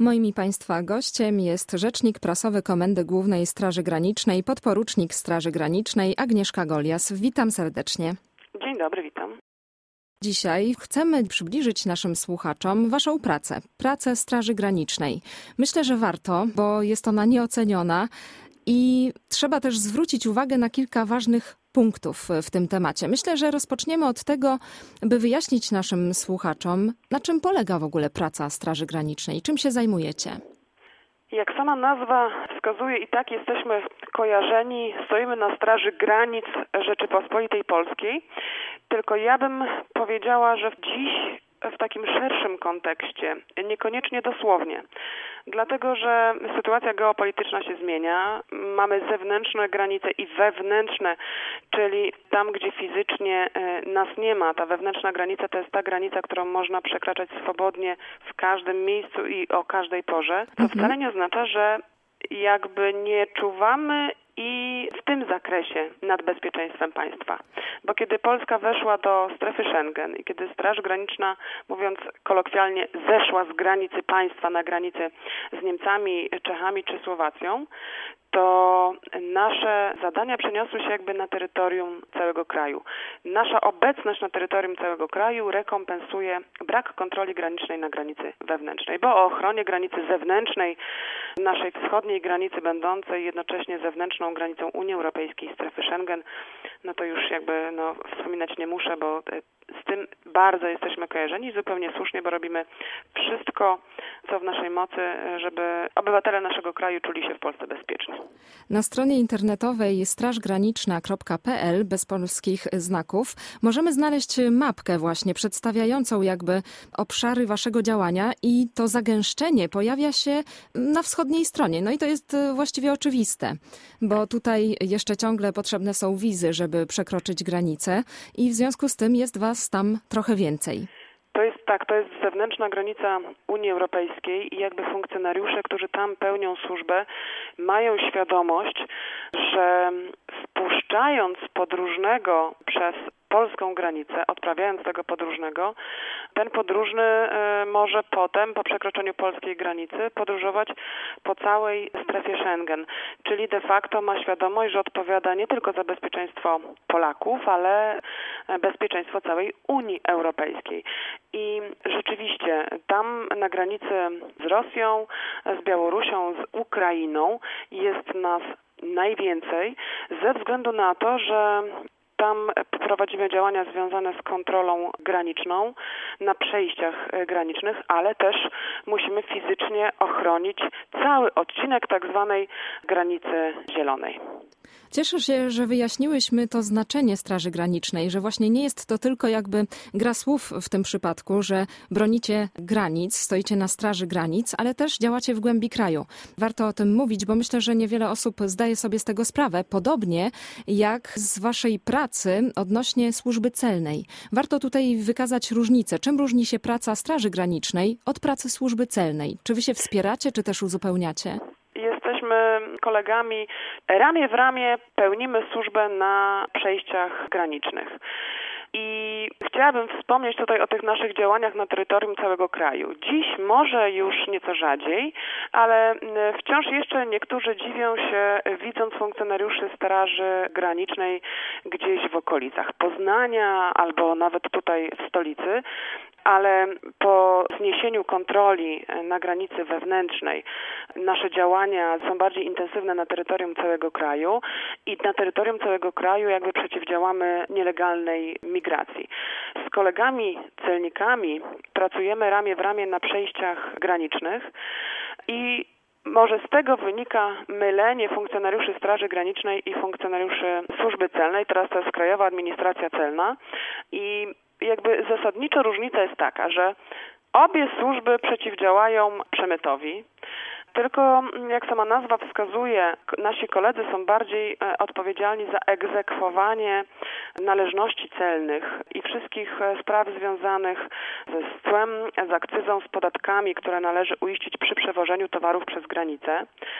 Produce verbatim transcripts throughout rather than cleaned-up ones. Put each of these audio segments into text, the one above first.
Moim i Państwa gościem jest rzecznik prasowy Komendy Głównej Straży Granicznej, podporucznik Straży Granicznej Agnieszka Golias. Witam serdecznie. Dzień dobry, witam. Dzisiaj chcemy przybliżyć naszym słuchaczom Waszą pracę, pracę Straży Granicznej. Myślę, że warto, bo jest ona nieoceniona i trzeba też zwrócić uwagę na kilka ważnych punktów w tym temacie. Myślę, że rozpoczniemy od tego, by wyjaśnić naszym słuchaczom, na czym polega w ogóle praca Straży Granicznej, czym się zajmujecie. Jak sama nazwa wskazuje, i tak jesteśmy kojarzeni, stoimy na straży granic Rzeczypospolitej Polskiej, tylko ja bym powiedziała, że dziś w takim szerszym kontekście, niekoniecznie dosłownie. Dlatego, że sytuacja geopolityczna się zmienia, mamy zewnętrzne granice i wewnętrzne, czyli tam, gdzie fizycznie nas nie ma. Ta wewnętrzna granica to jest ta granica, którą można przekraczać swobodnie w każdym miejscu i o każdej porze, co wcale nie oznacza, że jakby nie czuwamy i w tym zakresie nad bezpieczeństwem państwa. Bo kiedy Polska weszła do strefy Schengen i kiedy Straż Graniczna, mówiąc kolokwialnie, zeszła z granicy państwa na granicę z Niemcami, Czechami czy Słowacją, to nasze zadania przeniosły się jakby na terytorium całego kraju. Nasza obecność na terytorium całego kraju rekompensuje brak kontroli granicznej na granicy wewnętrznej, bo o ochronie granicy zewnętrznej, naszej wschodniej granicy będącej jednocześnie zewnętrzną granicą Unii Europejskiej, strefy Schengen, no to już jakby no, wspominać nie muszę, bo z tym bardzo jesteśmy kojarzeni i zupełnie słusznie, bo robimy wszystko, co w naszej mocy, żeby obywatele naszego kraju czuli się w Polsce bezpiecznie. Na stronie internetowej strażgraniczna kropka pe el bez polskich znaków możemy znaleźć mapkę właśnie przedstawiającą jakby obszary waszego działania i to zagęszczenie pojawia się na wschodniej stronie. No i to jest właściwie oczywiste, bo tutaj jeszcze ciągle potrzebne są wizy, żeby przekroczyć granicę i w związku z tym jest was tam trochę więcej. To jest tak, to jest zewnętrzna granica Unii Europejskiej i jakby funkcjonariusze, którzy tam pełnią służbę, mają świadomość, że wpuszczając podróżnego przez polską granicę, odprawiając tego podróżnego, ten podróżny może potem, po przekroczeniu polskiej granicy, podróżować po całej strefie Schengen. Czyli de facto ma świadomość, że odpowiada nie tylko za bezpieczeństwo Polaków, ale bezpieczeństwo całej Unii Europejskiej. I rzeczywiście tam na granicy z Rosją, z Białorusią, z Ukrainą jest nas najwięcej ze względu na to, że tam prowadzimy działania związane z kontrolą graniczną na przejściach granicznych, ale też musimy fizycznie ochronić cały odcinek tak zwanej granicy zielonej. Cieszę się, że wyjaśniłyśmy to znaczenie Straży Granicznej, że właśnie nie jest to tylko jakby gra słów w tym przypadku, że bronicie granic, stoicie na straży granic, ale też działacie w głębi kraju. Warto o tym mówić, bo myślę, że niewiele osób zdaje sobie z tego sprawę, podobnie jak z waszej pracy odnośnie służby celnej. Warto tutaj wykazać różnicę. Czym różni się praca Straży Granicznej od pracy służby celnej? Czy wy się wspieracie, czy też uzupełniacie? Jesteśmy kolegami, ramię w ramię pełnimy służbę na przejściach granicznych. I chciałabym wspomnieć tutaj o tych naszych działaniach na terytorium całego kraju. Dziś może już nieco rzadziej, ale wciąż jeszcze niektórzy dziwią się, widząc funkcjonariuszy Straży Granicznej gdzieś w okolicach Poznania albo nawet tutaj w stolicy. Ale po zniesieniu kontroli na granicy wewnętrznej nasze działania są bardziej intensywne na terytorium całego kraju i na terytorium całego kraju jakby przeciwdziałamy nielegalnej migracji. Z kolegami celnikami pracujemy ramię w ramię na przejściach granicznych i może z tego wynika mylenie funkcjonariuszy Straży Granicznej i funkcjonariuszy Służby Celnej, teraz to jest Krajowa Administracja Celna i jakby zasadniczo różnica jest taka, że obie służby przeciwdziałają przemytowi, tylko jak sama nazwa wskazuje, nasi koledzy są bardziej odpowiedzialni za egzekwowanie należności celnych i wszystkich spraw związanych ze cłem, z akcyzą, z podatkami, które należy uiścić przy przewożeniu towarów przez granicę.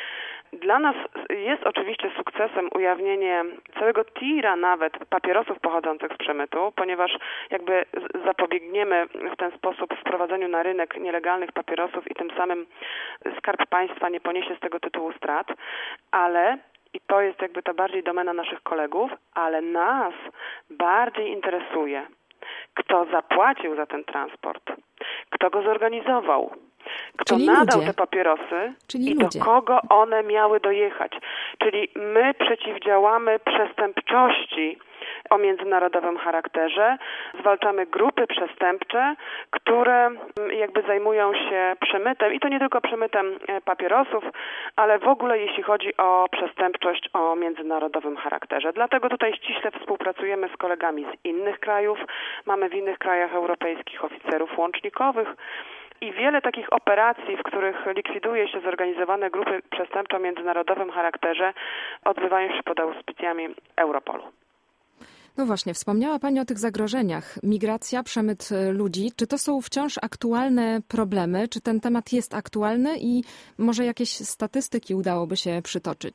Dla nas jest oczywiście sukcesem ujawnienie całego tira nawet papierosów pochodzących z przemytu, ponieważ jakby zapobiegniemy w ten sposób wprowadzeniu na rynek nielegalnych papierosów i tym samym Skarb Państwa nie poniesie z tego tytułu strat, ale i to jest jakby to bardziej domena naszych kolegów, ale nas bardziej interesuje, kto zapłacił za ten transport, kto go zorganizował, kto Czyli nadał ludzie. te papierosy Czyli i ludzie. do kogo one miały dojechać. Czyli my przeciwdziałamy przestępczości o międzynarodowym charakterze, zwalczamy grupy przestępcze, które jakby zajmują się przemytem i to nie tylko przemytem papierosów, ale w ogóle jeśli chodzi o przestępczość o międzynarodowym charakterze. Dlatego tutaj ściśle współpracujemy z kolegami z innych krajów. Mamy w innych krajach europejskich oficerów łącznikowych i wiele takich operacji, w których likwiduje się zorganizowane grupy przestępcze o międzynarodowym charakterze, odbywają się pod auspicjami Europolu. No właśnie, wspomniała Pani o tych zagrożeniach. Migracja, przemyt ludzi. Czy to są wciąż aktualne problemy? Czy ten temat jest aktualny i może jakieś statystyki udałoby się przytoczyć?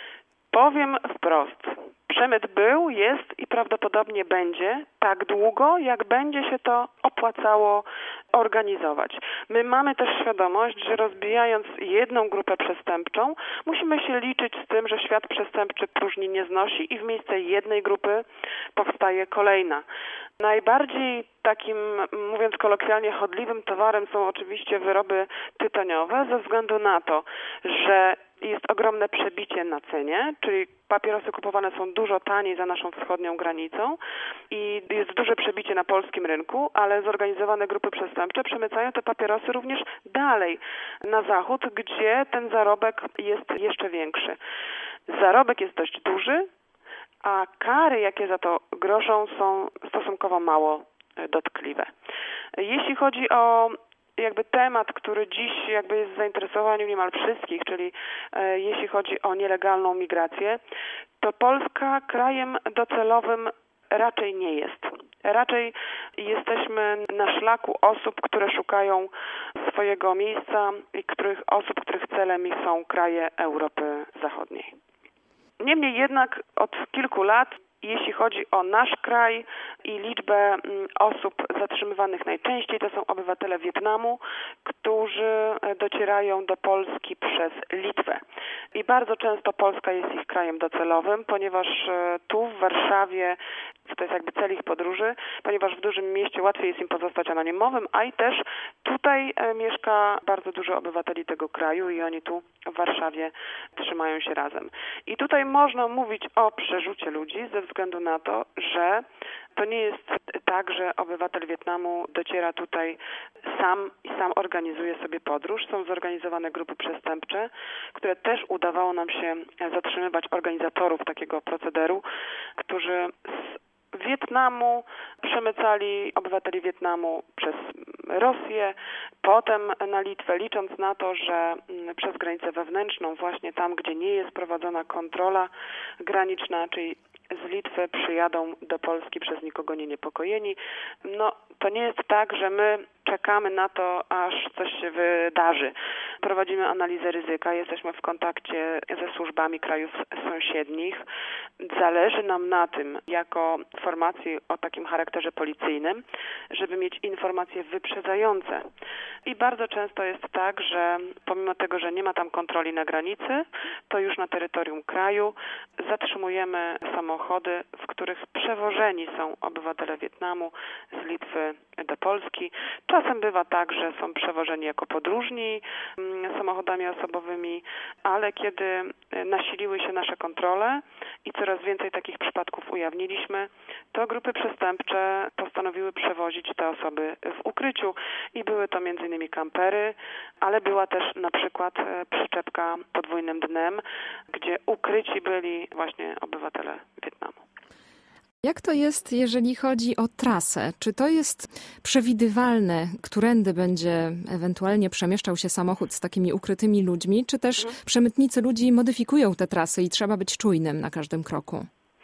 Powiem wprost. Przemyt był, jest i prawdopodobnie będzie tak długo, jak będzie się to opłacało organizować. My mamy też świadomość, że rozbijając jedną grupę przestępczą, musimy się liczyć z tym, że świat przestępczy próżni nie znosi i w miejsce jednej grupy powstaje kolejna. Najbardziej takim, mówiąc kolokwialnie, chodliwym towarem są oczywiście wyroby tytoniowe ze względu na to, że jest ogromne przebicie na cenie, czyli papierosy kupowane są dużo taniej za naszą wschodnią granicą i jest duże przebicie na polskim rynku, ale zorganizowane grupy przestępcze przemycają te papierosy również dalej na zachód, gdzie ten zarobek jest jeszcze większy. Zarobek jest dość duży, a kary, jakie za to grożą, są stosunkowo mało dotkliwe. Jeśli chodzi o jakby temat, który dziś jakby jest w zainteresowaniu niemal wszystkich, czyli e, jeśli chodzi o nielegalną migrację, to Polska krajem docelowym raczej nie jest. Raczej jesteśmy na szlaku osób, które szukają swojego miejsca i których osób, których celem są kraje Europy Zachodniej. Niemniej jednak od kilku lat, jeśli chodzi o nasz kraj i liczbę osób zatrzymywanych najczęściej, to są obywatele Wietnamu, którzy docierają do Polski przez Litwę. I bardzo często Polska jest ich krajem docelowym, ponieważ tu w Warszawie, to jest jakby cel ich podróży, ponieważ w dużym mieście łatwiej jest im pozostać anonimowym, a i też tutaj mieszka bardzo dużo obywateli tego kraju i oni tu w Warszawie trzymają się razem. I tutaj można mówić o przerzucie ludzi ze względu na to, że to nie jest tak, że obywatel Wietnamu dociera tutaj sam i sam organizuje sobie podróż. Są zorganizowane grupy przestępcze, które też udawało nam się zatrzymywać organizatorów takiego procederu, którzy z Wietnamu przemycali obywateli Wietnamu przez Rosję, potem na Litwę, licząc na to, że przez granicę wewnętrzną, właśnie tam, gdzie nie jest prowadzona kontrola graniczna, czyli z Litwy przyjadą do Polski przez nikogo nie niepokojeni. No, to nie jest tak, że my czekamy na to, aż coś się wydarzy. Prowadzimy analizę ryzyka, jesteśmy w kontakcie ze służbami krajów sąsiednich. Zależy nam na tym, jako formacji o takim charakterze policyjnym, żeby mieć informacje wyprzedzające. I bardzo często jest tak, że pomimo tego, że nie ma tam kontroli na granicy, to już na terytorium kraju zatrzymujemy samochody, w których przewożeni są obywatele Wietnamu z Litwy do Polski. Czasem bywa tak, że są przewożeni jako podróżni samochodami osobowymi, ale kiedy nasiliły się nasze kontrole i coraz więcej takich przypadków ujawniliśmy, to grupy przestępcze postanowiły przewozić te osoby w ukryciu i były to między innymi kampery, ale była też na przykład przyczepka podwójnym dnem, gdzie ukryci byli właśnie obywatele Wietnamu. Jak to jest, jeżeli chodzi o trasę? Czy to jest przewidywalne, którędy będzie ewentualnie przemieszczał się samochód z takimi ukrytymi ludźmi, czy też mhm. przemytnicy ludzi modyfikują te trasy i trzeba być czujnym na każdym kroku?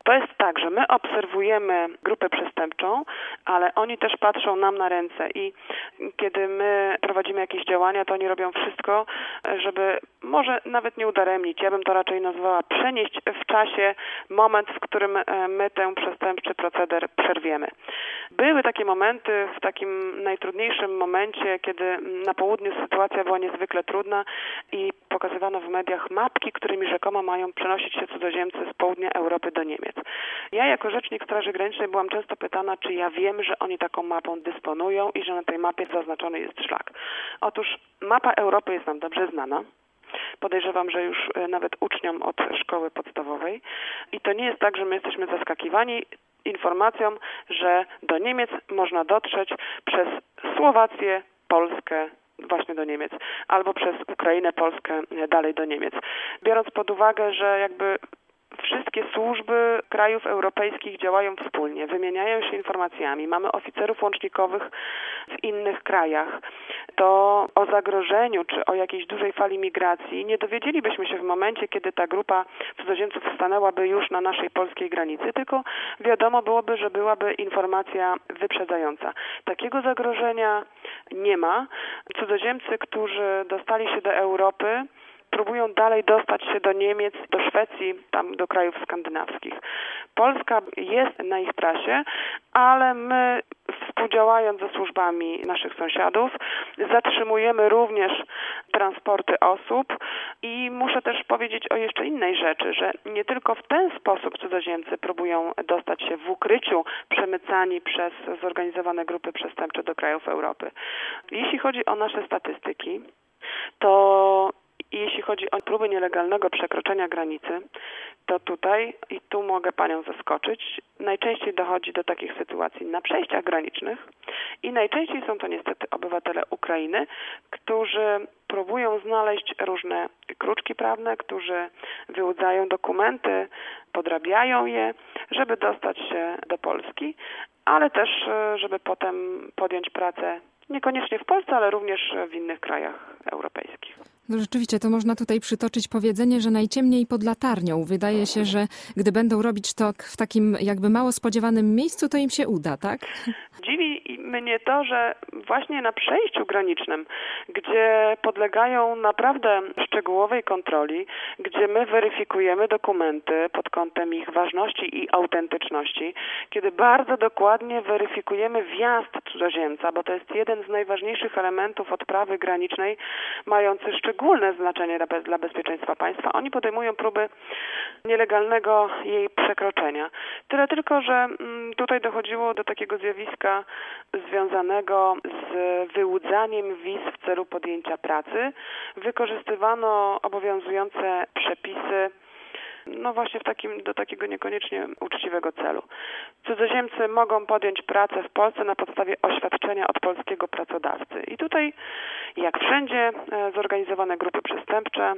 To jest tak, że my obserwujemy grupę przestępczą, ale oni też patrzą nam na ręce i kiedy my prowadzimy jakieś działania, to oni robią wszystko, żeby może nawet nie udaremnić, ja bym to raczej nazwała przenieść w czasie moment, w którym my ten przestępczy proceder przerwiemy. Były takie momenty w takim najtrudniejszym momencie, kiedy na południu sytuacja była niezwykle trudna i pokazywano w mediach mapki, którymi rzekomo mają przenosić się cudzoziemcy z południa Europy do Niemiec. Ja jako rzecznik Straży Granicznej byłam często pytana, czy ja wiem, że oni taką mapą dysponują i że na tej mapie zaznaczony jest szlak. Otóż mapa Europy jest nam dobrze znana. Podejrzewam, że już nawet uczniom od szkoły podstawowej. I to nie jest tak, że my jesteśmy zaskakiwani informacją, że do Niemiec można dotrzeć przez Słowację, Polskę, właśnie do Niemiec, albo przez Ukrainę, Polskę dalej do Niemiec. Biorąc pod uwagę, że jakby wszystkie służby krajów europejskich działają wspólnie, wymieniają się informacjami, mamy oficerów łącznikowych w innych krajach, to o zagrożeniu czy o jakiejś dużej fali migracji nie dowiedzielibyśmy się w momencie, kiedy ta grupa cudzoziemców stanęłaby już na naszej polskiej granicy, tylko wiadomo byłoby, że byłaby informacja wyprzedzająca. Takiego zagrożenia nie ma. Cudzoziemcy, którzy dostali się do Europy, próbują dalej dostać się do Niemiec, do Szwecji, tam do krajów skandynawskich. Polska jest na ich trasie, ale my współdziałając ze służbami naszych sąsiadów zatrzymujemy również transporty osób i muszę też powiedzieć o jeszcze innej rzeczy, że nie tylko w ten sposób cudzoziemcy próbują dostać się w ukryciu przemycani przez zorganizowane grupy przestępcze do krajów Europy. Jeśli chodzi o nasze statystyki, to I jeśli chodzi o próby nielegalnego przekroczenia granicy, to tutaj, i tu mogę Panią zaskoczyć, najczęściej dochodzi do takich sytuacji na przejściach granicznych i najczęściej są to niestety obywatele Ukrainy, którzy próbują znaleźć różne kruczki prawne, którzy wyłudzają dokumenty, podrabiają je, żeby dostać się do Polski, ale też, żeby potem podjąć pracę niekoniecznie w Polsce, ale również w innych krajach europejskich. No rzeczywiście, to można tutaj przytoczyć powiedzenie, że najciemniej pod latarnią. Wydaje się, że gdy będą robić to w takim jakby mało spodziewanym miejscu, to im się uda, tak? Dziwi mnie to, że właśnie na przejściu granicznym, gdzie podlegają naprawdę szczegółowej kontroli, gdzie my weryfikujemy dokumenty pod kątem ich ważności i autentyczności, kiedy bardzo dokładnie weryfikujemy wjazd cudzoziemca, bo to jest jeden z najważniejszych elementów odprawy granicznej, mający szczególne szczególne znaczenie dla bezpieczeństwa państwa. Oni podejmują próby nielegalnego jej przekroczenia. Tyle tylko, że tutaj dochodziło do takiego zjawiska związanego z wyłudzaniem wiz w celu podjęcia pracy. Wykorzystywano obowiązujące przepisy no właśnie w takim, do takiego niekoniecznie uczciwego celu. Cudzoziemcy mogą podjąć pracę w Polsce na podstawie oświadczenia od polskiego pracodawcy. I tutaj, jak wszędzie, zorganizowane grupy przestępcze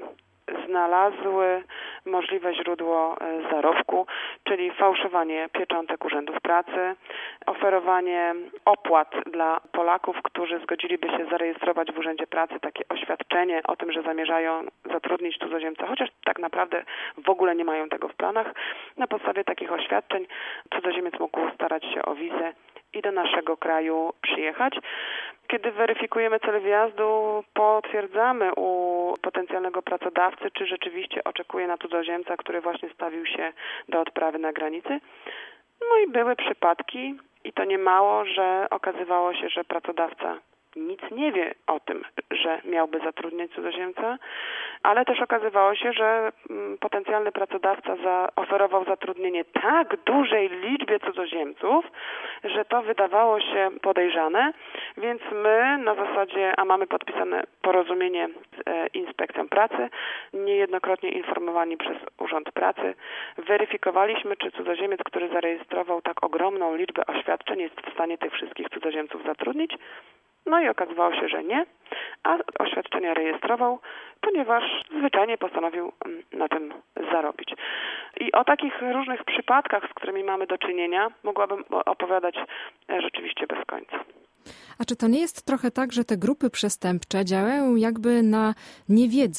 znalazły możliwe źródło zarobku, czyli fałszowanie pieczątek urzędów pracy, oferowanie opłat dla Polaków, którzy zgodziliby się zarejestrować w Urzędzie Pracy takie oświadczenie o tym, że zamierzają zatrudnić cudzoziemca, chociaż tak naprawdę w ogóle nie mają tego w planach. Na podstawie takich oświadczeń cudzoziemiec mógł starać się o wizę i do naszego kraju przyjechać. Kiedy weryfikujemy cel wjazdu, potwierdzamy u potencjalnego pracodawcy, czy rzeczywiście oczekuje na cudzoziemca, który właśnie stawił się do odprawy na granicy. No i były przypadki, i to nie mało, że okazywało się, że pracodawca nic nie wie o tym, że miałby zatrudniać cudzoziemca, ale też okazywało się, że potencjalny pracodawca zaoferował zatrudnienie tak dużej liczbie cudzoziemców, że to wydawało się podejrzane, więc my na zasadzie, a mamy podpisane porozumienie z Inspekcją Pracy, niejednokrotnie informowani przez Urząd Pracy, weryfikowaliśmy, czy cudzoziemiec, który zarejestrował tak ogromną liczbę oświadczeń, jest w stanie tych wszystkich cudzoziemców zatrudnić. No i okazywało się, że nie, a oświadczenia rejestrował, ponieważ zwyczajnie postanowił na tym zarobić. I o takich różnych przypadkach, z którymi mamy do czynienia, mogłabym opowiadać rzeczywiście bez końca. A czy to nie jest trochę tak, że te grupy przestępcze działają jakby na niewiedzy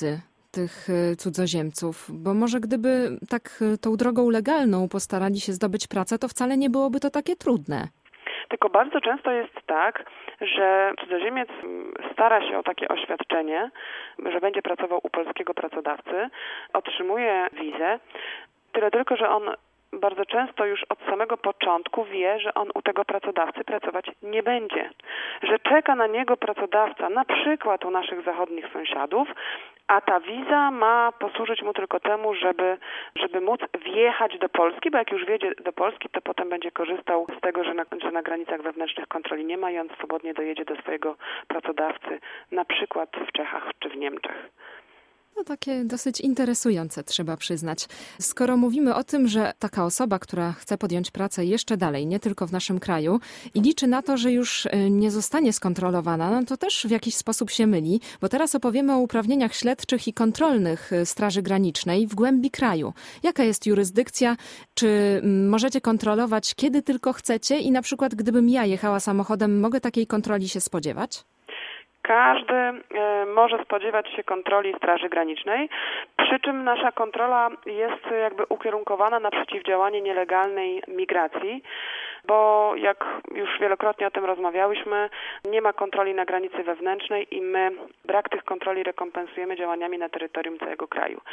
tych cudzoziemców? Bo może gdyby tak tą drogą legalną postarali się zdobyć pracę, to wcale nie byłoby to takie trudne. Tylko bardzo często jest tak, że cudzoziemiec stara się o takie oświadczenie, że będzie pracował u polskiego pracodawcy, otrzymuje wizę, tyle tylko, że on bardzo często już od samego początku wie, że on u tego pracodawcy pracować nie będzie. Że czeka na niego pracodawca, na przykład u naszych zachodnich sąsiadów, a ta wiza ma posłużyć mu tylko temu, żeby, żeby móc wjechać do Polski, bo jak już wjedzie do Polski, to potem będzie korzystał z tego, że na, że na granicach wewnętrznych kontroli nie ma i on swobodnie dojedzie do swojego pracodawcy, na przykład w Czechach czy w Niemczech. No takie dosyć interesujące, trzeba przyznać. Skoro mówimy o tym, że taka osoba, która chce podjąć pracę jeszcze dalej, nie tylko w naszym kraju i liczy na to, że już nie zostanie skontrolowana, no to też w jakiś sposób się myli, bo teraz opowiemy o uprawnieniach śledczych i kontrolnych Straży Granicznej w głębi kraju. Jaka jest jurysdykcja? Czy możecie kontrolować, kiedy tylko chcecie i na przykład gdybym ja jechała samochodem, mogę takiej kontroli się spodziewać? Każdy może spodziewać się kontroli Straży Granicznej, przy czym nasza kontrola jest jakby ukierunkowana na przeciwdziałanie nielegalnej migracji, bo jak już wielokrotnie o tym rozmawiałyśmy, nie ma kontroli na granicy wewnętrznej i my brak tych kontroli rekompensujemy działaniami na terytorium całego kraju.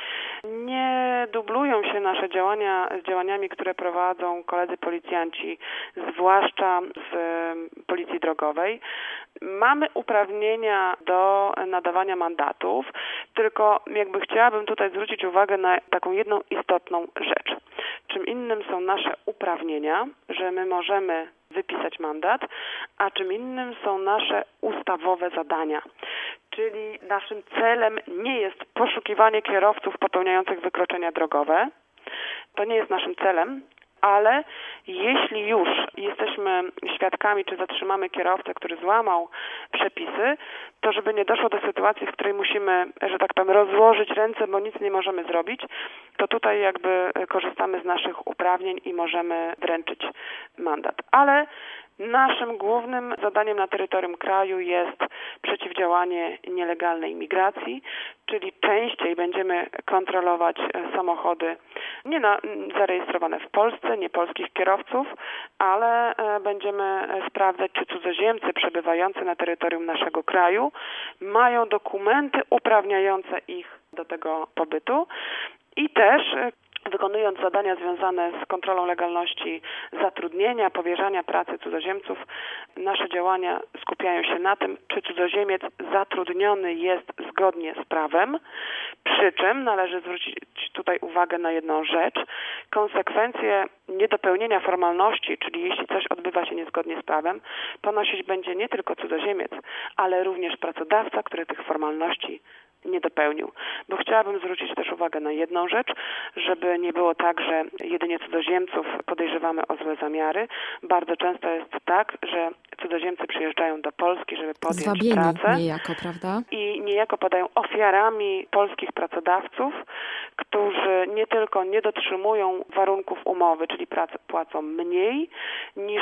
Nie dublują się nasze działania z działaniami, które prowadzą koledzy policjanci, zwłaszcza z Policji Drogowej. Mamy uprawnienia do nadawania mandatów, tylko jakby chciałabym tutaj zwrócić uwagę na taką jedną istotną rzecz. Czym innym są nasze uprawnienia, że my możemy wypisać mandat, a czym innym są nasze ustawowe zadania. Czyli naszym celem nie jest poszukiwanie kierowców popełniających wykroczenia drogowe. To nie jest naszym celem. Ale jeśli już jesteśmy świadkami, czy zatrzymamy kierowcę, który złamał przepisy, to żeby nie doszło do sytuacji, w której musimy, że tak powiem, rozłożyć ręce, bo nic nie możemy zrobić, to tutaj jakby korzystamy z naszych uprawnień i możemy wręczyć mandat. Ale naszym głównym zadaniem na terytorium kraju jest przeciwdziałanie nielegalnej migracji, czyli częściej będziemy kontrolować samochody nie na, zarejestrowane w Polsce, nie polskich kierowców, ale będziemy sprawdzać, czy cudzoziemcy przebywający na terytorium naszego kraju mają dokumenty uprawniające ich do tego pobytu i też wykonując zadania związane z kontrolą legalności zatrudnienia, powierzania pracy cudzoziemców, nasze działania skupiają się na tym, czy cudzoziemiec zatrudniony jest zgodnie z prawem, przy czym należy zwrócić tutaj uwagę na jedną rzecz. Konsekwencje niedopełnienia formalności, czyli jeśli coś odbywa się niezgodnie z prawem, ponosić będzie nie tylko cudzoziemiec, ale również pracodawca, który tych formalności nie dopełnił. Bo chciałabym zwrócić też uwagę na jedną rzecz, żeby nie było tak, że jedynie cudzoziemców podejrzewamy o złe zamiary. Bardzo często jest tak, że cudzoziemcy przyjeżdżają do Polski, żeby podjąć Zwabieni pracę. niejako, prawda? I niejako padają ofiarami polskich pracodawców, którzy nie tylko nie dotrzymują warunków umowy, czyli pracę płacą mniej niż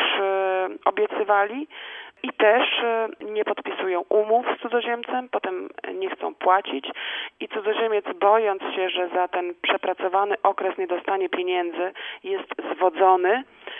obiecywali, i też nie podpisują umów z cudzoziemcem, potem nie chcą płacić i cudzoziemiec, bojąc się, że za ten przepracowany okres nie dostanie pieniędzy, jest zwodzony,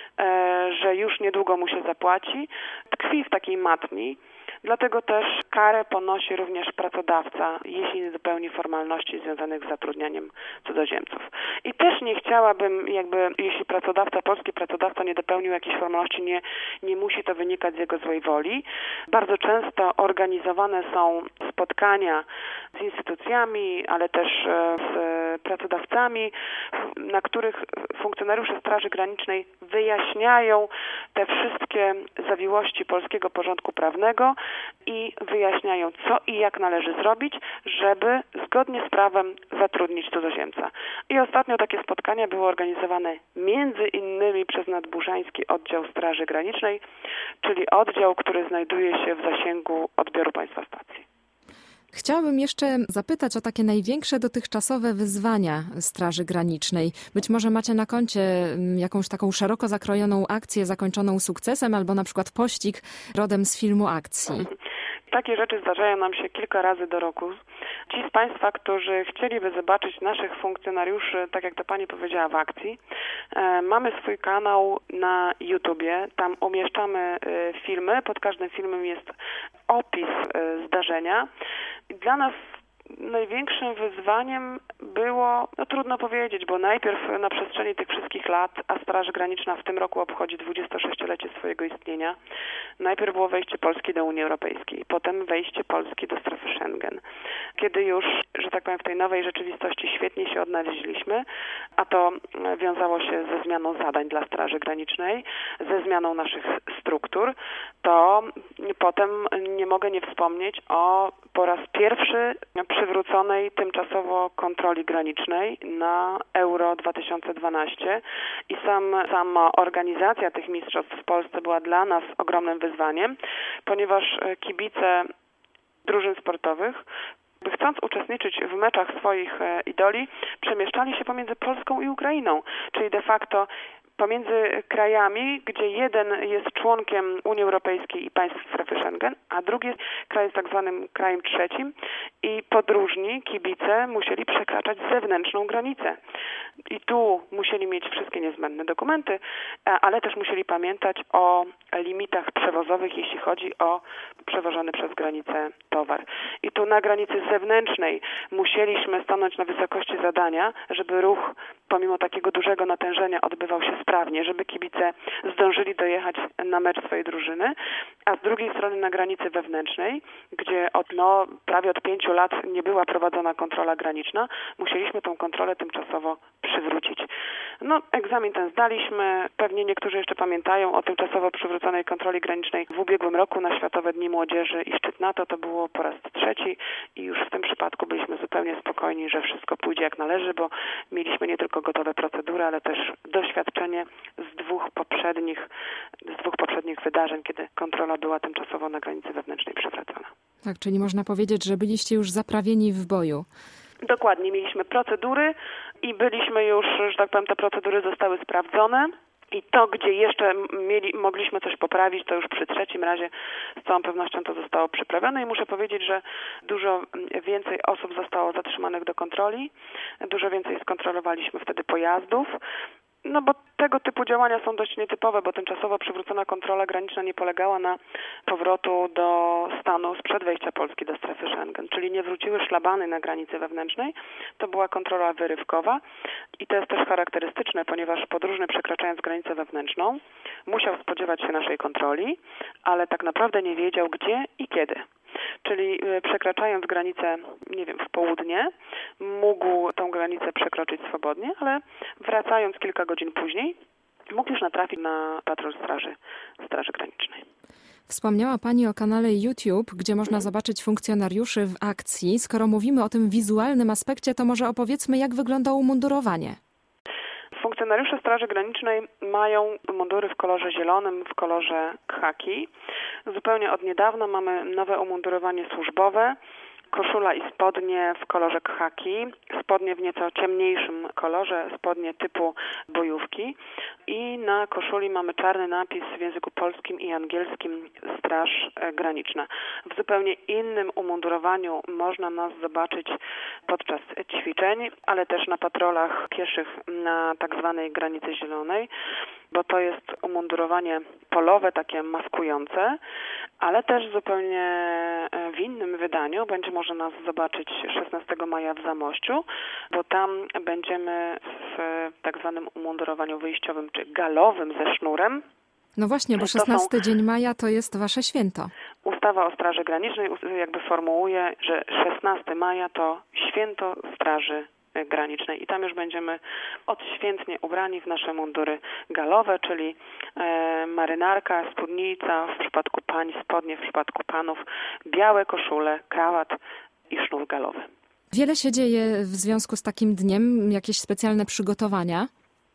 że już niedługo mu się zapłaci, tkwi w takiej matni. Dlatego też karę ponosi również pracodawca, jeśli nie dopełni formalności związanych z zatrudnianiem cudzoziemców. I też nie chciałabym, jakby, jeśli pracodawca, polski pracodawca nie dopełnił jakiejś formalności, nie, nie musi to wynikać z jego złej woli. Bardzo często organizowane są spotkania z instytucjami, ale też z pracodawcami, na których funkcjonariusze Straży Granicznej wyjaśniają te wszystkie zawiłości polskiego porządku prawnego i wyjaśniają, co i jak należy zrobić, żeby zgodnie z prawem zatrudnić cudzoziemca. I ostatnio takie spotkania były organizowane między innymi przez Nadburzański Oddział Straży Granicznej, czyli oddział, który znajduje się w zasięgu odbioru państwa stacji. Chciałabym jeszcze zapytać o takie największe dotychczasowe wyzwania Straży Granicznej. Być może macie na koncie jakąś taką szeroko zakrojoną akcję zakończoną sukcesem albo na przykład pościg rodem z filmu akcji. Takie rzeczy zdarzają nam się kilka razy do roku. Ci z Państwa, którzy chcieliby zobaczyć naszych funkcjonariuszy, tak jak to Pani powiedziała, w akcji, mamy swój kanał na YouTubie. Tam umieszczamy filmy. Pod każdym filmem jest opis zdarzenia. I dla nas największym wyzwaniem było, no trudno powiedzieć, bo najpierw na przestrzeni tych wszystkich lat, a Straż Graniczna w tym roku obchodzi dwudziestosześciolecie swojego istnienia, najpierw było wejście Polski do Unii Europejskiej, potem wejście Polski do strefy Schengen. Kiedy już, że tak powiem, w tej nowej rzeczywistości świetnie się odnaleźliśmy, a to wiązało się ze zmianą zadań dla Straży Granicznej, ze zmianą naszych struktur, to potem nie mogę nie wspomnieć o po raz pierwszy przywróconej tymczasowo kontroli granicznej na Euro dwa tysiące dwanaście i sam, sama organizacja tych mistrzostw w Polsce była dla nas ogromnym wyzwaniem, ponieważ kibice drużyn sportowych, chcąc uczestniczyć w meczach swoich idoli, przemieszczali się pomiędzy Polską i Ukrainą, czyli de facto pomiędzy krajami, gdzie jeden jest członkiem Unii Europejskiej i państw strefy Schengen, a drugi kraj jest tak zwanym krajem trzecim i podróżni, kibice musieli przekraczać zewnętrzną granicę. I tu musieli mieć wszystkie niezbędne dokumenty, ale też musieli pamiętać o limitach przewozowych, jeśli chodzi o przewożony przez granicę towar. I tu na granicy zewnętrznej musieliśmy stanąć na wysokości zadania, żeby ruch pomimo takiego dużego natężenia odbywał się sprawnie, żeby kibice zdążyli dojechać na mecz swojej drużyny, a z drugiej strony na granicy wewnętrznej, gdzie od no, prawie od pięciu lat nie była prowadzona kontrola graniczna, musieliśmy tą kontrolę tymczasowo przywrócić. No, egzamin ten zdaliśmy. Pewnie niektórzy jeszcze pamiętają o tymczasowo przywróconej kontroli granicznej w ubiegłym roku na Światowe Dni Młodzieży i szczyt NATO. To było po raz trzeci i już w tym przypadku byliśmy zupełnie spokojni, że wszystko pójdzie jak należy, bo mieliśmy nie tylko gotowe procedury, ale też doświadczenie z dwóch poprzednich, z dwóch poprzednich wydarzeń, kiedy kontrola była tymczasowo na granicy wewnętrznej przywracana. Tak, czyli można powiedzieć, że byliście już zaprawieni w boju. Dokładnie, mieliśmy procedury i byliśmy już, że tak powiem, te procedury zostały sprawdzone. I to, gdzie jeszcze mieli, mogliśmy coś poprawić, to już przy trzecim razie z całą pewnością to zostało przyprawione i muszę powiedzieć, że dużo więcej osób zostało zatrzymanych do kontroli, dużo więcej skontrolowaliśmy wtedy pojazdów. No bo tego typu działania są dość nietypowe, bo tymczasowo przywrócona kontrola graniczna nie polegała na powrotu do stanu sprzed wejścia Polski do strefy Schengen, czyli nie wróciły szlabany na granicy wewnętrznej, to była kontrola wyrywkowa i to jest też charakterystyczne, ponieważ podróżny przekraczając granicę wewnętrzną musiał spodziewać się naszej kontroli, ale tak naprawdę nie wiedział gdzie i kiedy. Czyli przekraczając granicę, nie wiem, w południe, mógł tą granicę przekroczyć swobodnie, ale wracając kilka godzin później, mógł już natrafić na patrol Straży, Straży Granicznej. Wspomniała Pani o kanale YouTube, gdzie można zobaczyć funkcjonariuszy w akcji. Skoro mówimy o tym wizualnym aspekcie, to może opowiedzmy, jak wygląda umundurowanie. Funkcjonariusze Straży Granicznej mają mundury w kolorze zielonym, w kolorze khaki. Zupełnie od niedawna mamy nowe umundurowanie służbowe. Koszula i spodnie w kolorze khaki, spodnie w nieco ciemniejszym kolorze, spodnie typu bojówki i na koszuli mamy czarny napis w języku polskim i angielskim Straż Graniczna. W zupełnie innym umundurowaniu można nas zobaczyć podczas ćwiczeń, ale też na patrolach pieszych na tak zwanej granicy zielonej, bo to jest umundurowanie polowe, takie maskujące, ale też zupełnie w innym wydaniu będzie można nas zobaczyć szesnastego maja w Zamościu, bo tam będziemy w tak zwanym umundurowaniu wyjściowym, czy galowym ze sznurem. No właśnie, bo szesnastego dzień maja to jest wasze święto. Ustawa o Straży Granicznej jakby formułuje, że szesnastego maja to święto Straży Granicznej i tam już będziemy odświętnie ubrani w nasze mundury galowe, czyli e, marynarka, spódnica, w przypadku pań spodnie, w przypadku panów białe koszule, krawat i sznur galowy. Wiele się dzieje w związku z takim dniem, jakieś specjalne przygotowania?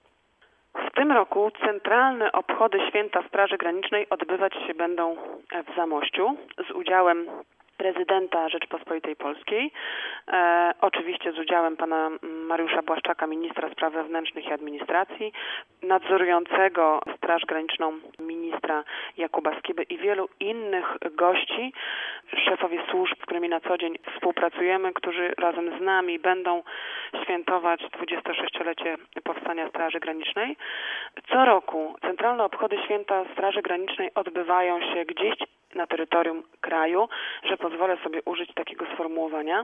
W tym roku centralne obchody Święta Straży Granicznej odbywać się będą w Zamościu z udziałem prezydenta Rzeczypospolitej Polskiej, e, oczywiście z udziałem pana Mariusza Błaszczaka, ministra spraw wewnętrznych i administracji, nadzorującego Straż Graniczną ministra Jakuba Skiby i wielu innych gości, szefowie służb, z którymi na co dzień współpracujemy, którzy razem z nami będą świętować dwudziestosześciolecie powstania Straży Granicznej. Co roku centralne obchody Święta Straży Granicznej odbywają się gdzieś na terytorium kraju, że pozwolę sobie użyć takiego sformułowania.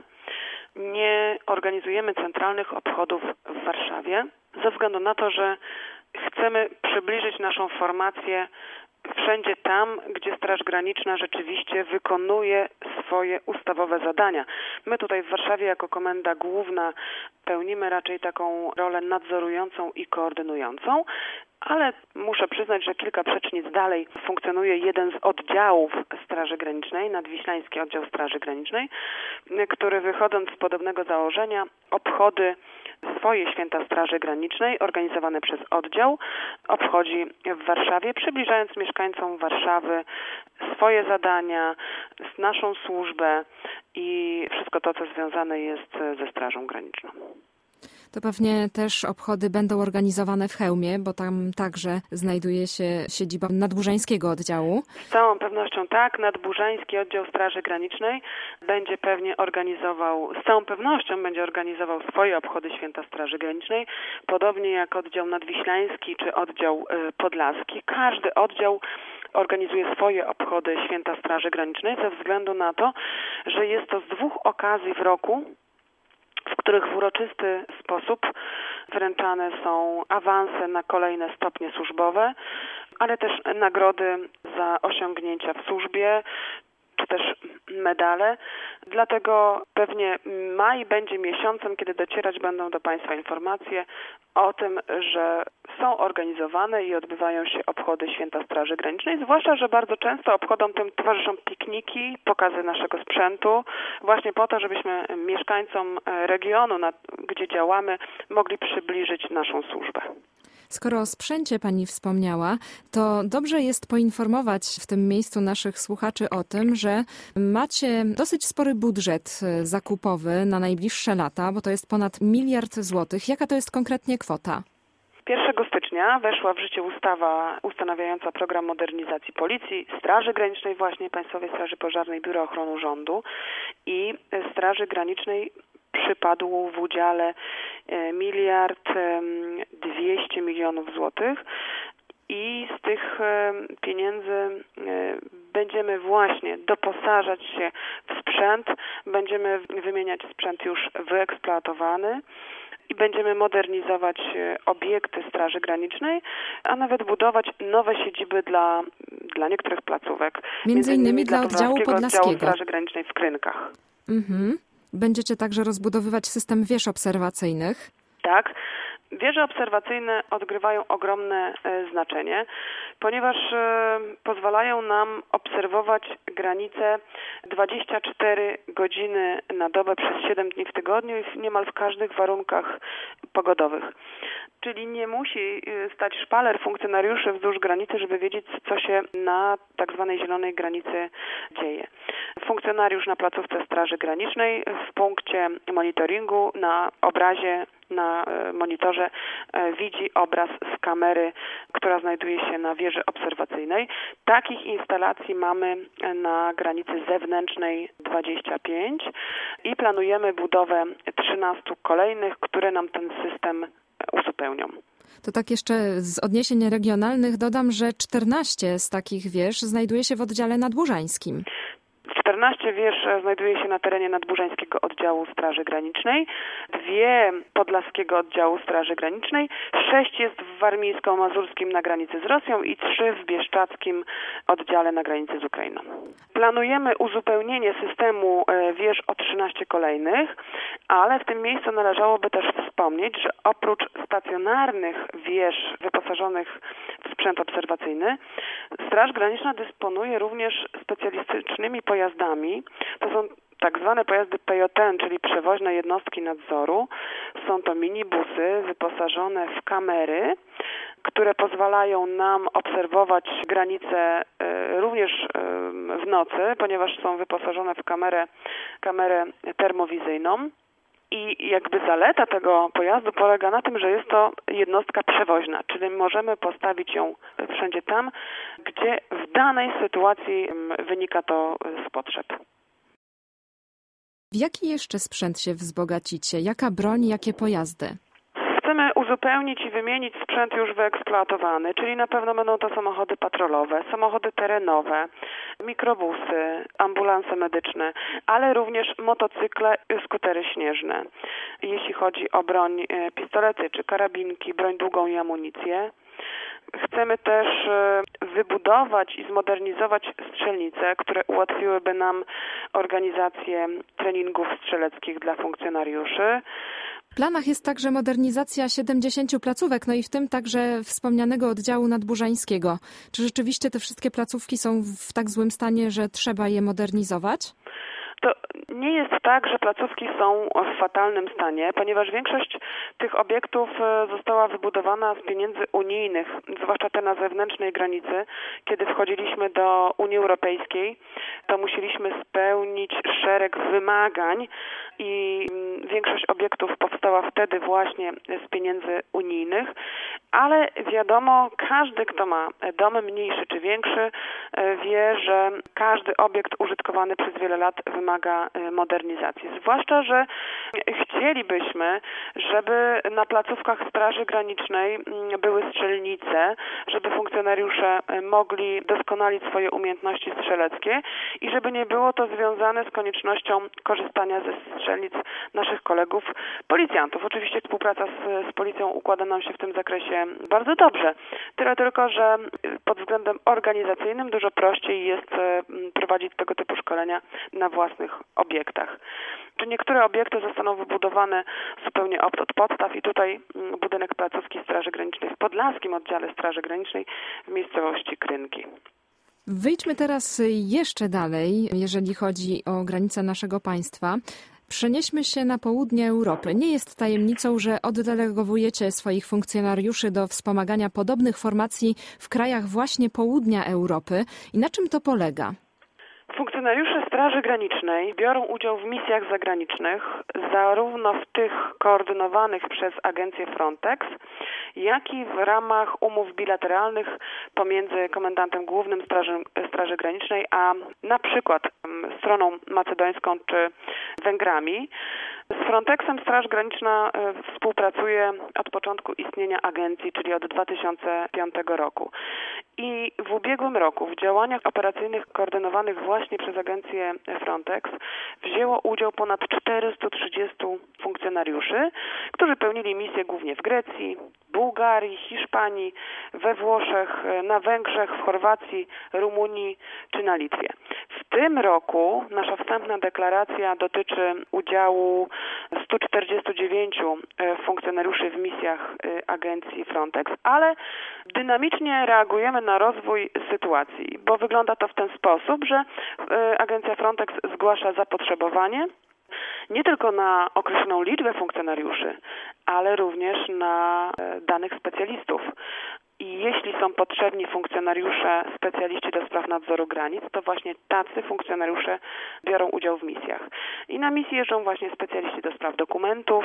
Nie organizujemy centralnych obchodów w Warszawie ze względu na to, że chcemy przybliżyć naszą formację wszędzie tam, gdzie Straż Graniczna rzeczywiście wykonuje swoje ustawowe zadania. My tutaj w Warszawie jako Komenda Główna pełnimy raczej taką rolę nadzorującą i koordynującą, ale muszę przyznać, że kilka przecznic dalej funkcjonuje jeden z oddziałów Straży Granicznej, Nadwiślański Oddział Straży Granicznej, który wychodząc z podobnego założenia obchody swoje święta Straży Granicznej organizowane przez oddział obchodzi w Warszawie, przybliżając mieszkańcom Warszawy swoje zadania, naszą służbę i wszystko to, co związane jest ze Strażą Graniczną. To pewnie też obchody będą organizowane w Chełmie, bo tam także znajduje się siedziba nadburzańskiego oddziału. Z całą pewnością tak. Nadburzański Oddział Straży Granicznej będzie pewnie organizował, z całą pewnością będzie organizował swoje obchody Święta Straży Granicznej, podobnie jak oddział nadwiślański czy oddział podlaski. Każdy oddział organizuje swoje obchody Święta Straży Granicznej ze względu na to, że jest to z dwóch okazji w roku, w których w uroczysty sposób wręczane są awanse na kolejne stopnie służbowe, ale też nagrody za osiągnięcia w służbie, czy też medale. Dlatego pewnie maj będzie miesiącem, kiedy docierać będą do Państwa informacje o tym, że są organizowane i odbywają się obchody Święta Straży Granicznej, zwłaszcza, że bardzo często obchodom tym towarzyszą pikniki, pokazy naszego sprzętu, właśnie po to, żebyśmy mieszkańcom regionu, gdzie działamy, mogli przybliżyć naszą służbę. Skoro o sprzęcie Pani wspomniała, to dobrze jest poinformować w tym miejscu naszych słuchaczy o tym, że macie dosyć spory budżet zakupowy na najbliższe lata, bo to jest ponad miliard złotych. Jaka to jest konkretnie kwota? pierwszego stycznia weszła w życie ustawa ustanawiająca program modernizacji Policji, Straży Granicznej właśnie, Państwowej Straży Pożarnej, Biura Ochrony Rządu i Straży Granicznej przypadł w udziale miliard dwieście milionów złotych i z tych pieniędzy będziemy właśnie doposażać się w sprzęt, będziemy wymieniać sprzęt już wyeksploatowany i będziemy modernizować obiekty Straży Granicznej, a nawet budować nowe siedziby dla, dla niektórych placówek. Między innymi dla oddziału podlaskiego. Oddziału Straży Granicznej w Krynkach. Mhm. Będziecie także rozbudowywać system wież obserwacyjnych? Tak. Wieże obserwacyjne odgrywają ogromne znaczenie, ponieważ pozwalają nam obserwować granice dwadzieścia cztery godziny na dobę przez siedem dni w tygodniu i niemal w każdych warunkach pogodowych. Czyli nie musi stać szpaler funkcjonariuszy wzdłuż granicy, żeby wiedzieć, co się na tak zwanej zielonej granicy dzieje. Funkcjonariusz na placówce Straży Granicznej w punkcie monitoringu na obrazie, na monitorze widzi obraz z kamery, która znajduje się na wieży obserwacyjnej. Takich instalacji mamy na granicy zewnętrznej dwadzieścia pięć i planujemy budowę trzynastu kolejnych, które nam ten system uzupełnią. To tak jeszcze z odniesień regionalnych dodam, że czternaście z takich wież znajduje się w oddziale nadburzańskim. czternaście wież znajduje się na terenie Nadburzańskiego Oddziału Straży Granicznej, dwie Podlaskiego Oddziału Straży Granicznej, sześć jest w Warmińsko-Mazurskim na granicy z Rosją i trzy w Bieszczadzkim Oddziale na granicy z Ukrainą. Planujemy uzupełnienie systemu wież o trzynaście kolejnych, ale w tym miejscu należałoby też wspomnieć, że oprócz stacjonarnych wież wyposażonych w sprzęt obserwacyjny, Straż Graniczna dysponuje również specjalistycznymi pojazdami. To są tak zwane pojazdy P J N, czyli przewoźne jednostki nadzoru, Są to minibusy wyposażone w kamery, które pozwalają nam obserwować granice również w nocy, ponieważ są wyposażone w kamerę, kamerę termowizyjną. I jakby zaleta tego pojazdu polega na tym, że jest to jednostka przewoźna, czyli możemy postawić ją wszędzie tam, gdzie w danej sytuacji wynika to z potrzeb. W jaki jeszcze sprzęt się wzbogacicie? Jaka broń, jakie pojazdy? Chcemy uzupełnić i wymienić sprzęt już wyeksploatowany, czyli na pewno będą to samochody patrolowe, samochody terenowe, mikrobusy, ambulanse medyczne, ale również motocykle i skutery śnieżne. Jeśli chodzi o broń, pistolety czy karabinki, broń długą i amunicję. Chcemy też wybudować i zmodernizować strzelnice, które ułatwiłyby nam organizację treningów strzeleckich dla funkcjonariuszy. W planach jest także modernizacja siedemdziesięciu placówek, no i w tym także wspomnianego oddziału nadburzańskiego. Czy rzeczywiście te wszystkie placówki są w tak złym stanie, że trzeba je modernizować? To nie jest tak, że placówki są w fatalnym stanie, ponieważ większość tych obiektów została wybudowana z pieniędzy unijnych, zwłaszcza te na zewnętrznej granicy. Kiedy wchodziliśmy do Unii Europejskiej, to musieliśmy spełnić szereg wymagań i większość obiektów powstała wtedy właśnie z pieniędzy unijnych, ale wiadomo, każdy, kto ma dom mniejszy czy większy, wie, że każdy obiekt użytkowany przez wiele lat wymaga modernizacji. Zwłaszcza, że chcielibyśmy, żeby na placówkach Straży Granicznej były strzelnice, żeby funkcjonariusze mogli doskonalić swoje umiejętności strzeleckie i żeby nie było to związane z koniecznością korzystania ze strzelnic naszych kolegów policjantów. Oczywiście współpraca z, z policją układa nam się w tym zakresie bardzo dobrze. Tyle tylko, że pod względem organizacyjnym dużo prościej jest prowadzić tego typu szkolenia na własnych obiektach. Czy niektóre obiekty zostaną wybudowane zupełnie od podstaw i tutaj budynek placówki Straży Granicznej w Podlaskim Oddziale Straży Granicznej w miejscowości Krynki. Wyjdźmy teraz jeszcze dalej, jeżeli chodzi o granice naszego państwa. Przenieśmy się na południe Europy. Nie jest tajemnicą, że oddelegowujecie swoich funkcjonariuszy do wspomagania podobnych formacji w krajach właśnie południa Europy. I na czym to polega? Funkcjonariusze Straży Granicznej biorą udział w misjach zagranicznych, zarówno w tych koordynowanych przez agencję Frontex, jak i w ramach umów bilateralnych pomiędzy komendantem głównym Straży, Straży Granicznej, a na przykład stroną macedońską czy Węgrami. Z Frontexem Straż Graniczna współpracuje od początku istnienia agencji, czyli od dwa tysiące piątego roku. I w ubiegłym roku w działaniach operacyjnych koordynowanych właśnie przez agencję Frontex wzięło udział ponad czterystu trzydziestu funkcjonariuszy, którzy pełnili misje głównie w Grecji, Bułgarii, Hiszpanii, we Włoszech, na Węgrzech, w Chorwacji, Rumunii czy na Litwie. W tym roku nasza wstępna deklaracja dotyczy udziału stu czterdziestu dziewięciu funkcjonariuszy w misjach agencji Frontex, ale dynamicznie reagujemy na rozwój sytuacji, bo wygląda to w ten sposób, że agencja Frontex zgłasza zapotrzebowanie nie tylko na określoną liczbę funkcjonariuszy, ale również na danych specjalistów. I jeśli są potrzebni funkcjonariusze, specjaliści do spraw nadzoru granic, to właśnie tacy funkcjonariusze biorą udział w misjach. I na misji jeżdżą właśnie specjaliści do spraw dokumentów,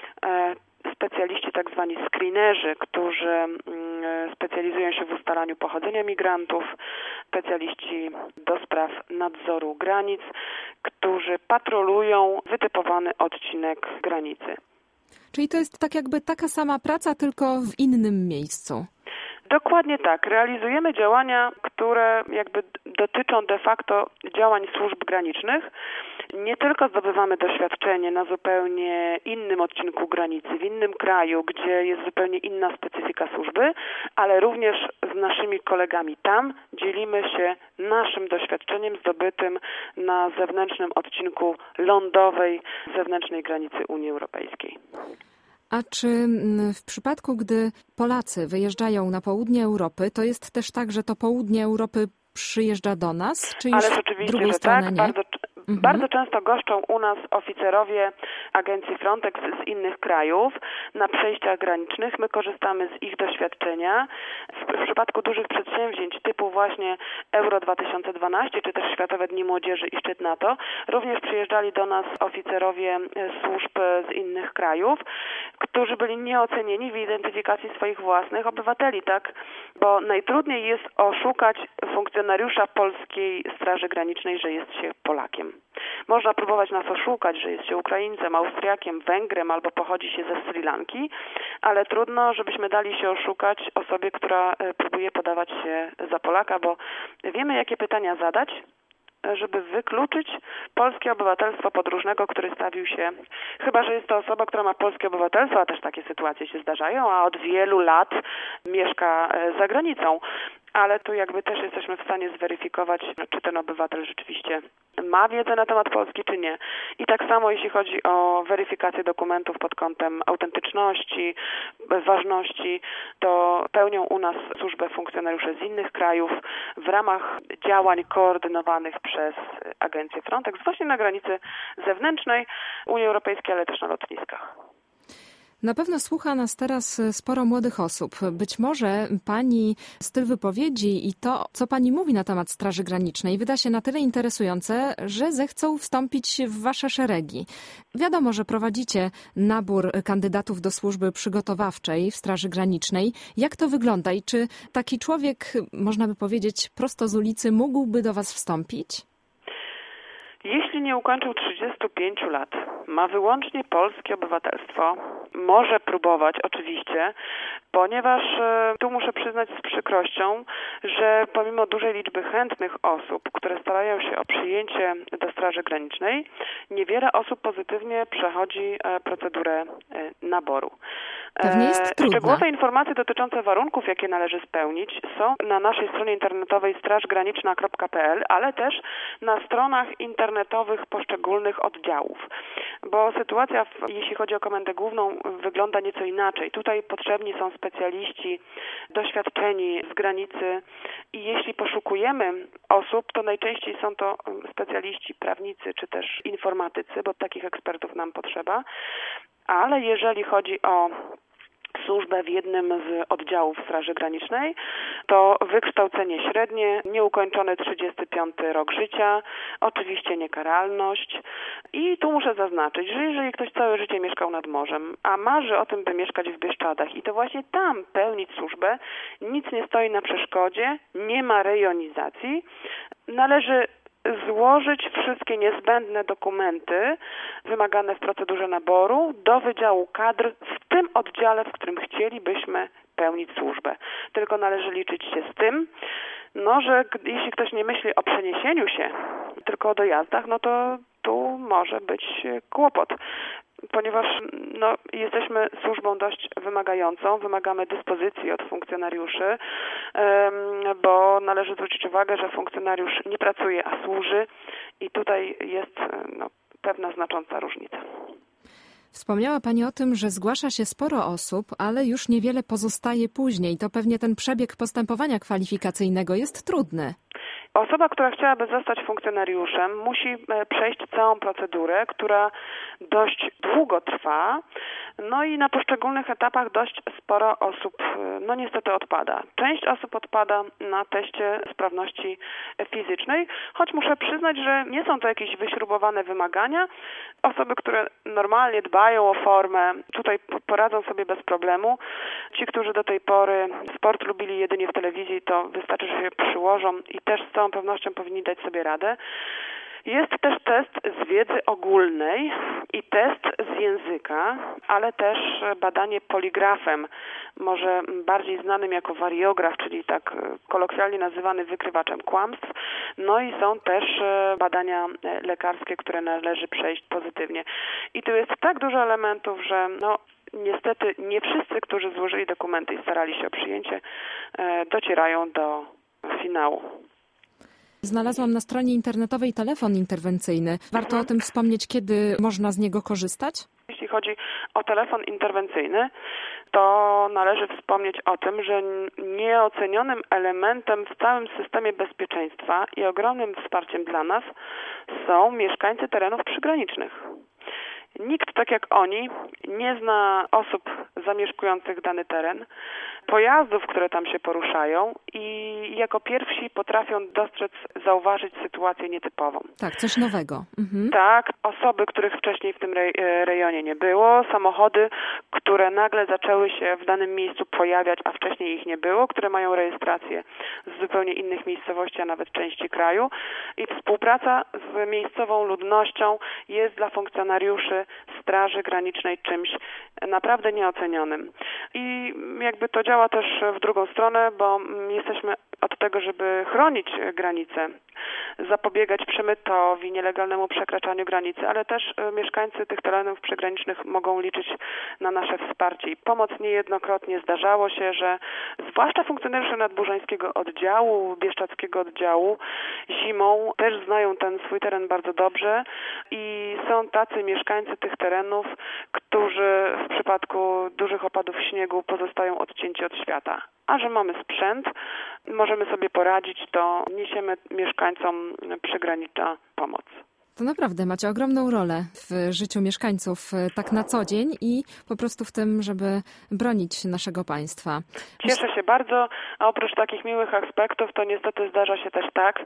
specjaliści tak zwani screenerzy, którzy specjalizują się w ustalaniu pochodzenia migrantów, specjaliści do spraw nadzoru granic, którzy patrolują wytypowany odcinek granicy. Czyli to jest tak jakby taka sama praca, tylko w innym miejscu. Dokładnie tak. Realizujemy działania, które jakby dotyczą de facto działań służb granicznych. Nie tylko zdobywamy doświadczenie na zupełnie innym odcinku granicy, w innym kraju, gdzie jest zupełnie inna specyfika służby, ale również z naszymi kolegami tam dzielimy się naszym doświadczeniem zdobytym na zewnętrznym odcinku lądowej zewnętrznej granicy Unii Europejskiej. A czy w przypadku, gdy Polacy wyjeżdżają na południe Europy, to jest też tak, że to południe Europy przyjeżdża do nas? Czy już Ależ oczywiście, drugą że stronę tak. nie? Bardzo, mhm. bardzo często goszczą u nas oficerowie agencji Frontex z innych krajów na przejściach granicznych. My korzystamy z ich doświadczenia. W, w przypadku dużych przedsięwzięć typu właśnie Euro dwa tysiące dwanaście czy też Światowe Dni Młodzieży i szczyt NATO również przyjeżdżali do nas oficerowie służb z innych krajów, którzy byli nieocenieni w identyfikacji swoich własnych obywateli, tak? Bo najtrudniej jest oszukać funkcjonariusza polskiej Straży Granicznej, że jest się Polakiem. Można próbować nas oszukać, że jest się Ukraińcem, Austriakiem, Węgrem albo pochodzi się ze Sri Lanki, ale trudno, żebyśmy dali się oszukać osobie, która próbuje podawać się za Polaka, bo wiemy, jakie pytania zadać, żeby wykluczyć polskie obywatelstwo podróżnego, który stawił się, chyba że jest to osoba, która ma polskie obywatelstwo, a też takie sytuacje się zdarzają, a od wielu lat mieszka za granicą. Ale tu jakby też jesteśmy w stanie zweryfikować, czy ten obywatel rzeczywiście ma wiedzę na temat Polski, czy nie. I tak samo jeśli chodzi o weryfikację dokumentów pod kątem autentyczności, ważności, to pełnią u nas służbę funkcjonariusze z innych krajów w ramach działań koordynowanych przez agencję Frontex właśnie na granicy zewnętrznej Unii Europejskiej, ale też na lotniskach. Na pewno słucha nas teraz sporo młodych osób. Być może pani styl wypowiedzi i to, co pani mówi na temat Straży Granicznej, wyda się na tyle interesujące, że zechcą wstąpić w wasze szeregi. Wiadomo, że prowadzicie nabór kandydatów do służby przygotowawczej w Straży Granicznej. Jak to wygląda i czy taki człowiek, można by powiedzieć, prosto z ulicy mógłby do was wstąpić? Jeśli nie ukończył trzydziestu pięciu lat, ma wyłącznie polskie obywatelstwo, może próbować oczywiście, ponieważ tu muszę przyznać z przykrością, że pomimo dużej liczby chętnych osób, które starają się o przyjęcie do Straży Granicznej, niewiele osób pozytywnie przechodzi procedurę naboru. Pewnie jest trudna. Szczegółowe informacje dotyczące warunków, jakie należy spełnić, są na naszej stronie internetowej strażgraniczna kropka p l, ale też na stronach internetowych poszczególnych oddziałów. Bo sytuacja, w, jeśli chodzi o Komendę Główną, wygląda nieco inaczej. Tutaj potrzebni są specjaliści doświadczeni z granicy i jeśli poszukujemy osób, to najczęściej są to specjaliści, prawnicy czy też informatycy, bo takich ekspertów nam potrzeba. Ale jeżeli chodzi o służbę w jednym z oddziałów Straży Granicznej, to wykształcenie średnie, nieukończony trzydziesty piąty rok życia, oczywiście niekaralność. I tu muszę zaznaczyć, że jeżeli ktoś całe życie mieszkał nad morzem, a marzy o tym, by mieszkać w Bieszczadach i to właśnie tam pełnić służbę, nic nie stoi na przeszkodzie, nie ma rejonizacji, należy złożyć wszystkie niezbędne dokumenty wymagane w procedurze naboru do Wydziału Kadr w tym oddziale, w którym chcielibyśmy pełnić służbę. Tylko należy liczyć się z tym, no, że jeśli ktoś nie myśli o przeniesieniu się, tylko o dojazdach, no to tu może być kłopot. Ponieważ no, jesteśmy służbą dość wymagającą, wymagamy dyspozycji od funkcjonariuszy, bo należy zwrócić uwagę, że funkcjonariusz nie pracuje, a służy i tutaj jest no, pewna znacząca różnica. Wspomniała pani o tym, że zgłasza się sporo osób, ale już niewiele pozostaje później. To pewnie ten przebieg postępowania kwalifikacyjnego jest trudny. Osoba, która chciałaby zostać funkcjonariuszem, musi przejść całą procedurę, która dość długo trwa, no i na poszczególnych etapach dość sporo osób, no niestety odpada. Część osób odpada na teście sprawności fizycznej, choć muszę przyznać, że nie są to jakieś wyśrubowane wymagania. Osoby, które normalnie dbają o formę, tutaj poradzą sobie bez problemu. Ci, którzy do tej pory sport lubili jedynie w telewizji, to wystarczy, że się przyłożą i też z całą pewnością powinni dać sobie radę. Jest też test z wiedzy ogólnej i test z języka, ale też badanie poligrafem, może bardziej znanym jako wariograf, czyli tak kolokwialnie nazywany wykrywaczem kłamstw. No i są też badania lekarskie, które należy przejść pozytywnie. I tu jest tak dużo elementów, że no niestety nie wszyscy, którzy złożyli dokumenty i starali się o przyjęcie, docierają do finału. Znalazłam na stronie internetowej telefon interwencyjny. Warto mhm. o tym wspomnieć, kiedy można z niego korzystać? Jeśli chodzi o telefon interwencyjny, to należy wspomnieć o tym, że nieocenionym elementem w całym systemie bezpieczeństwa i ogromnym wsparciem dla nas są mieszkańcy terenów przygranicznych. Nikt tak jak oni nie zna osób zamieszkujących dany teren, pojazdów, które tam się poruszają i jako pierwsi potrafią dostrzec, zauważyć sytuację nietypową. Tak, coś nowego. Mhm. Tak, osoby, których wcześniej w tym rejonie nie było, samochody, które nagle zaczęły się w danym miejscu pojawiać, a wcześniej ich nie było, które mają rejestrację z zupełnie innych miejscowości, a nawet części kraju. I współpraca z miejscową ludnością jest dla funkcjonariuszy Straży Granicznej czymś naprawdę nieocenionym. I jakby to działa też w drugą stronę, bo jesteśmy od tego, żeby chronić granice, zapobiegać przemytowi, nielegalnemu przekraczaniu granicy, ale też mieszkańcy tych terenów przygranicznych mogą liczyć na nasze wsparcie i pomoc. Niejednokrotnie zdarzało się, że zwłaszcza funkcjonariusze nadburzańskiego oddziału, bieszczadzkiego oddziału zimą też znają ten swój teren bardzo dobrze i są tacy mieszkańcy tych terenów, którzy w przypadku dużych opadów śniegu pozostają odcięci od świata. A że mamy sprzęt, możemy sobie poradzić, to niesiemy mieszkańcom przygranicza pomoc. To naprawdę macie ogromną rolę w życiu mieszkańców tak na co dzień i po prostu w tym, żeby bronić naszego państwa. Cieszę się bardzo, a oprócz takich miłych aspektów, to niestety zdarza się też tak,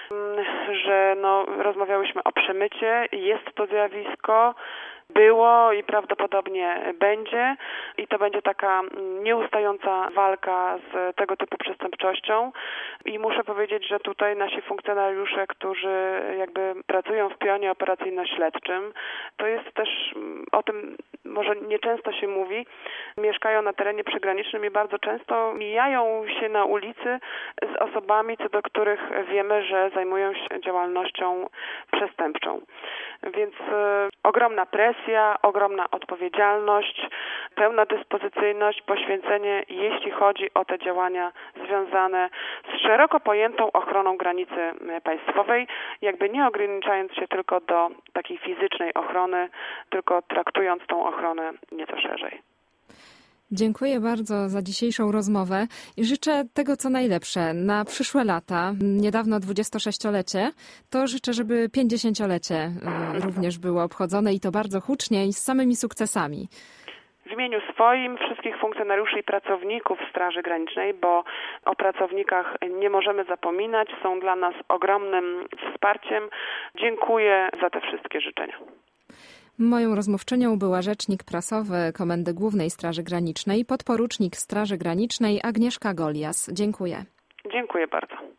że no, rozmawiałyśmy o przemycie, jest to zjawisko, było i prawdopodobnie będzie i to będzie taka nieustająca walka z tego typu przestępczością i muszę powiedzieć, że tutaj nasi funkcjonariusze, którzy jakby pracują w pionie operacyjno-śledczym, to jest też, o tym może nieczęsto się mówi, mieszkają na terenie przygranicznym i bardzo często mijają się na ulicy z osobami, co do których wiemy, że zajmują się działalnością przestępczą. Więc y, ogromna presja, ogromna odpowiedzialność, pełna dyspozycyjność, poświęcenie, jeśli chodzi o te działania związane z szeroko pojętą ochroną granicy państwowej, jakby nie ograniczając się tylko do takiej fizycznej ochrony, tylko traktując tą ochronę nieco szerzej. Dziękuję bardzo za dzisiejszą rozmowę i życzę tego, co najlepsze na przyszłe lata. Niedawno dwudziestosześciolecie, to życzę, żeby pięćdziesięciolecie również było obchodzone i to bardzo hucznie i z samymi sukcesami. W imieniu swoim, wszystkich funkcjonariuszy i pracowników Straży Granicznej, bo o pracownikach nie możemy zapominać, są dla nas ogromnym wsparciem. Dziękuję za te wszystkie życzenia. Moją rozmówczynią była rzecznik prasowy Komendy Głównej Straży Granicznej, podporucznik Straży Granicznej Agnieszka Golias. Dziękuję. Dziękuję bardzo.